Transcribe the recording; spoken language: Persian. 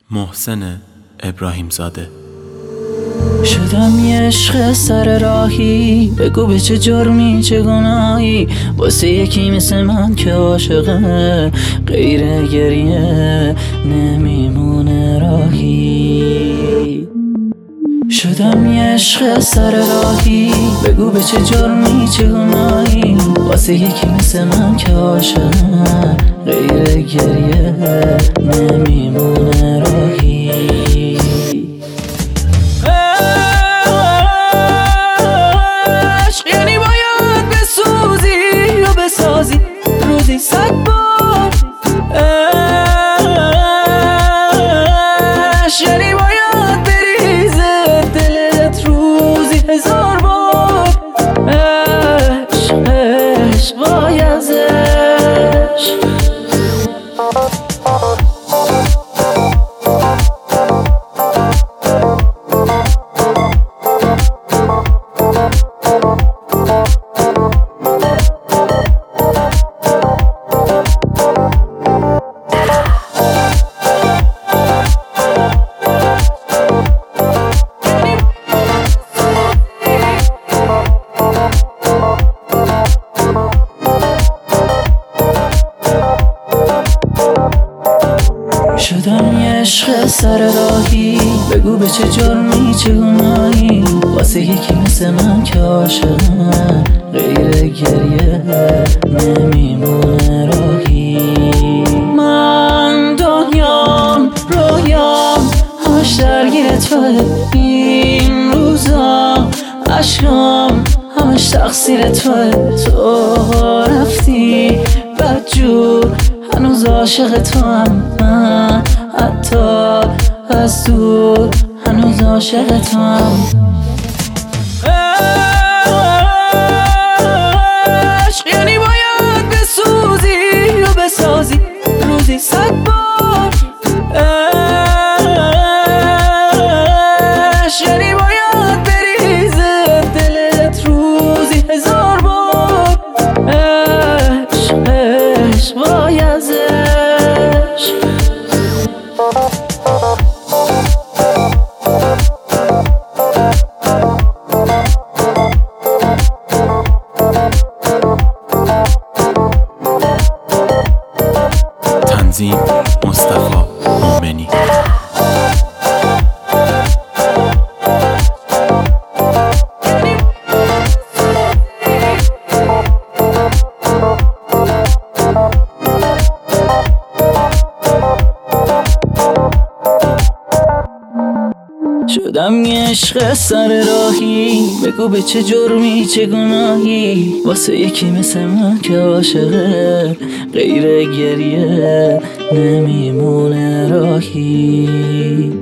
محسن ابراهیم زاده. شدم یه عشق سر راهی، بگو به چه جرمی چه گناهی، واسه یکی مثل من که عاشقه غیر گریه نمیمونه راهی. شدم یه عشق سر راهی، بگو به چه جرمی چه گناهی، واسه یکی مثل من که عاشقه غیر گریه نمیمونه راهی. روزی 100 بار عشق، یعنی باید بریزه دلت روزی 1000 بار. عشق وای از عشق. شدم یه عشق سر راهی، بگو به چه جرمی چه گناهی، واسه یکی مثل من که عاشقه غیر گریه نمیمونه راهی. من دنیام رویام همش درگیر توه، این روزا عشقام همش تقصیر توه. تو رفتی بدجور، هنوز عاشق تو هم، من حتی از دور هنوز عاشق تو هم. عشق یعنی باید بسوزی و بسازی روزی 100 بار. عشق یعنی باید بریزه دلت روزی 1000 بار. عشق وای از عشق. تنظیم مصطفی مومنی. شدم یه عشق سر راهی، بگو به چه جرمی چه گناهی، واسه یکی مثل من که عاشقه غیر گریه نمیمونه راهی.